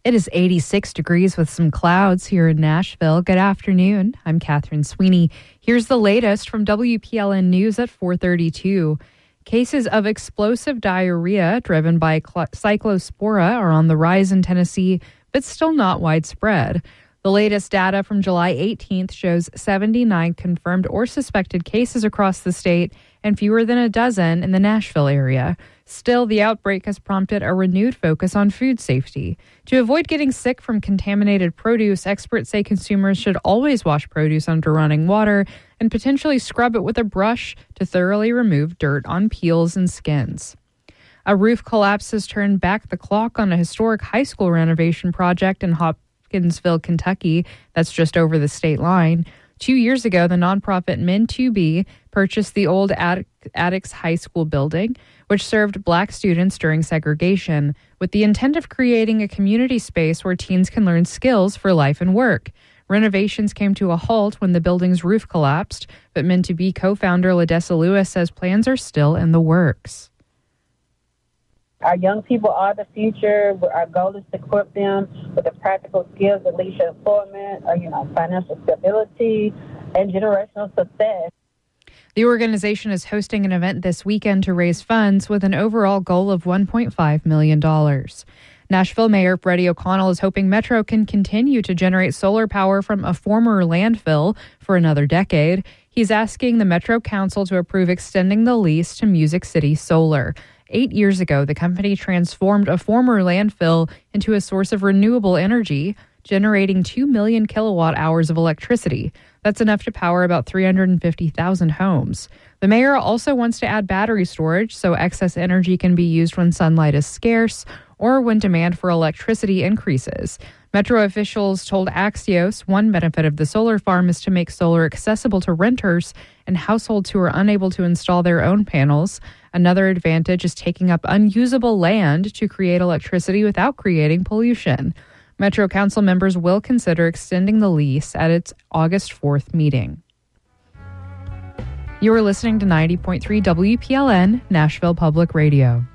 It is 86 degrees with some clouds here in Nashville. Good afternoon. I'm Catherine Sweeney. Here's the latest from WPLN News at 4:32. Cases of explosive diarrhea driven by cyclospora are on the rise in Tennessee, but still not widespread. The latest data from July 18th shows 79 confirmed or suspected cases across the state and fewer than a dozen in the Nashville area. Still, the outbreak has prompted a renewed focus on food safety. To avoid getting sick from contaminated produce, experts say consumers should always wash produce under running water and potentially scrub it with a brush to thoroughly remove dirt on peels and skins. A roof collapse has turned back the clock on a historic high school renovation project in Hopkinsville, Kentucky, that's just over the state line. 2 years ago, the nonprofit Min2B purchased the old Attucks High School building, which served black students during segregation, with the intent of creating a community space where teens can learn skills for life and work. Renovations came to a halt when the building's roof collapsed, but Min2B co-founder LaDessa Lewis says plans are still in the works. Our young people are the future. Our goal is to equip them with the practical skills that lead to employment, financial stability, and generational success. The organization is hosting an event this weekend to raise funds with an overall goal of $1.5 million. Nashville Mayor Freddie O'Connell is hoping Metro can continue to generate solar power from a former landfill for another decade. He's asking the Metro Council to approve extending the lease to Music City Solar. 8 years ago, the company transformed a former landfill into a source of renewable energy, generating 2 million kilowatt hours of electricity. That's enough to power about 350,000 homes. The mayor also wants to add battery storage so excess energy can be used when sunlight is scarce or when demand for electricity increases. Metro officials told Axios one benefit of the solar farm is to make solar accessible to renters and households who are unable to install their own panels. Another advantage is taking up unusable land to create electricity without creating pollution. Metro Council members will consider extending the lease at its August 4th meeting. You are listening to 90.3 WPLN, Nashville Public Radio.